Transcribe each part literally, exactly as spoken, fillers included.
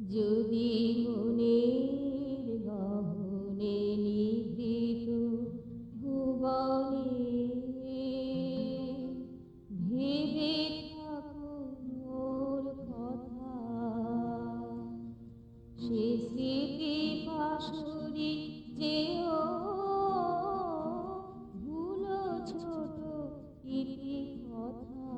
যদি মনের গহনে নিভৃত ভুবনে ভেবে থাকো মোর কথা, সে স্মৃতি পাশরি যেও ভুলো ছোট ইতি কথা।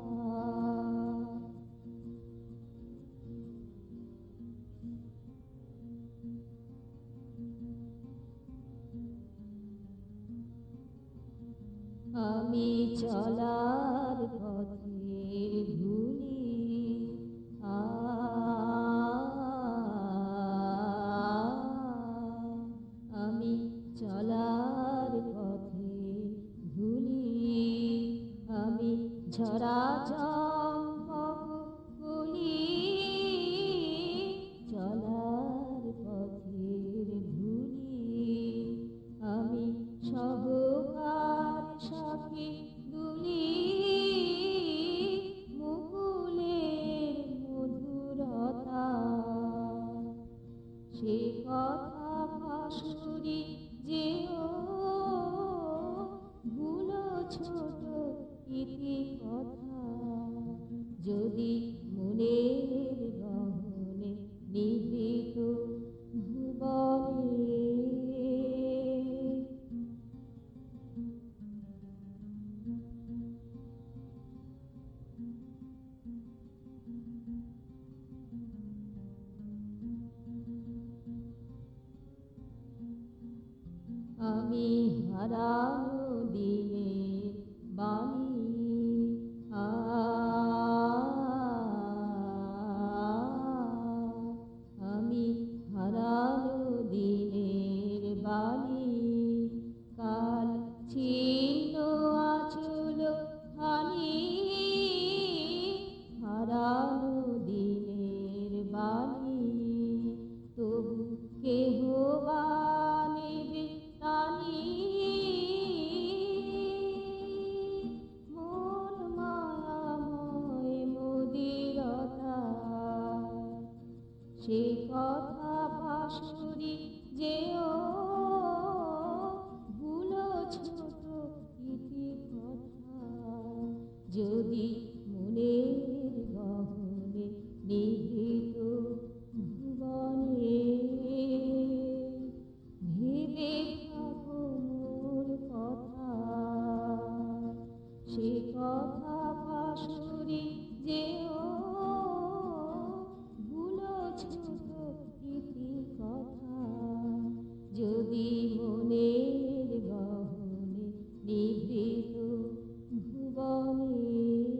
আমি চলার পথের ধূলি, আ আমি চলার পথের ধূলি, আমি ঝরা চম্পক ফুলি, চলার পথের ধূলি, আমি সহকার সখী দুলি, মুকুলের মধুরতা, সে কথা পাশুরি যেও ভুলো ছোট ইতি কথা। যদি মনের গহনে নিভৃত ভুবনে আমি হারানো দিনের বাণী, আ আমি হারানো দিনের বাণী, কাল ছিন্ন আচল হানি, হারানো দিনের বাণী, তবু কেহ বা নেবে টানি, মন মায়াময় মুদিরতা, সে কথা পাশুরি যেও ভুলো ছোট ইতি কথা। যদি মনের গহনে নিভৃত ভুবনে ভেবে থাকো মোর কথা, সে কথা পাশুরি যেও ভুলো ছোট ইতি কথা। যদি মনের গহনে নিভৃত ভুবনে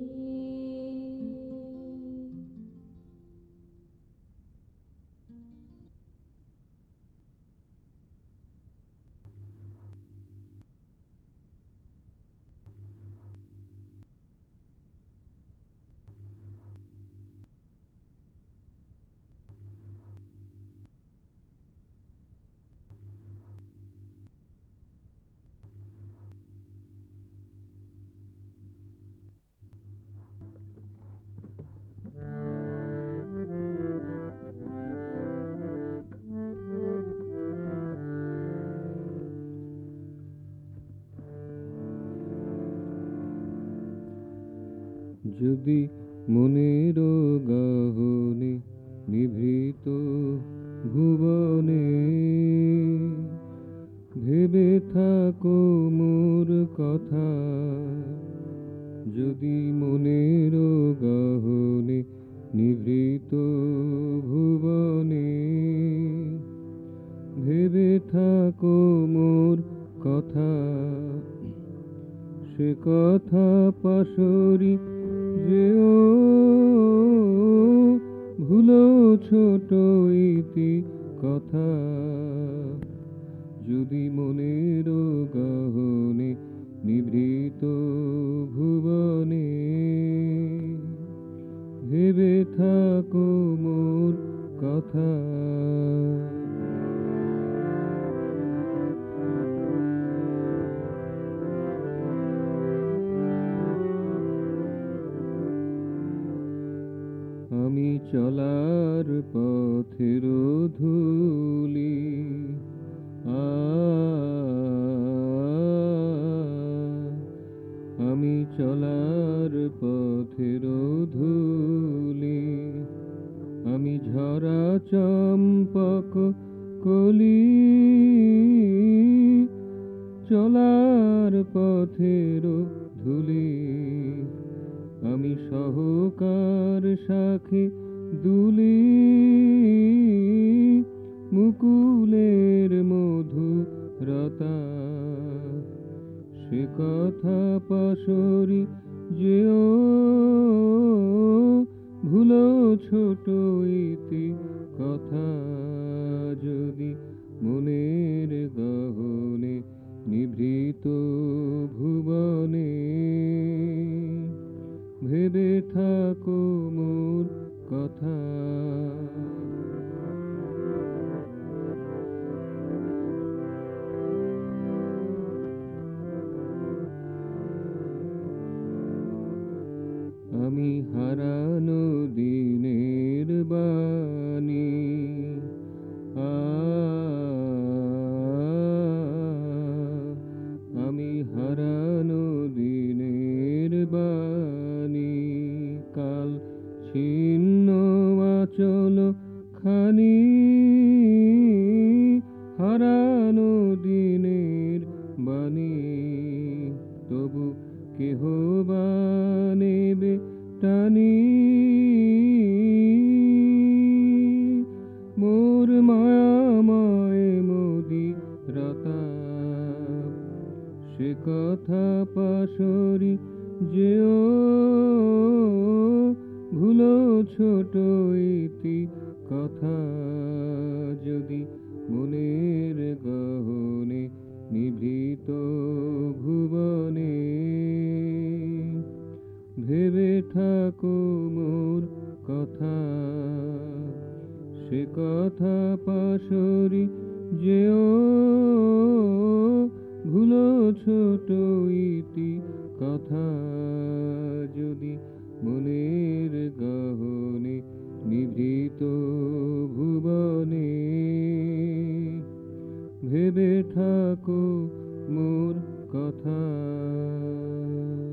যদি মনের গহনে নিভৃত ভুবনে ভেবে থাকো মোর কথা, যদি মনের গহনে নিভৃত ভুবনে ভেবে থাকো মোর কথা, সে কথা পাশরি যেও ভুলো ছোট ইতি কথা। যদি মনের গহনে নিভৃত ভুবনে ভেবে থাকো মোর কথা। আমি চলার চলার পথের ধূলি আ আমি চলার পথের ধূলি আমি ঝরা চম্পক কলি চলার পথের ধূলি আমি সহকার সাথে দুলি মুকুলের মধুরতা সে কথা পাশরি যেও ভুলো ছোট ইতি কথা যদি মনের গহনে নিভৃত ভুবনে ভেবে থাকো মোর কথা আমি হারানো দিনের বাণী আ আমি হারানো দিনের বাণী কাল ছিন্ন আচল খানি হারানো দিনের বাণী তবু কেহ বা নেবে টানি মোর মায়াময় মদিরতা সে কথা পাশরি যেও ভুলো ছোট ইতি কথা যদি মনের গহনে নিভৃত ভুবনে ভেবে থাকো মোর কথা সে কথা পাশরি যেও ভুলো ছোট ইতি কথা যদি মনের গহনে নিভৃত ভুবনে ভেবে থাকো মোর কথা।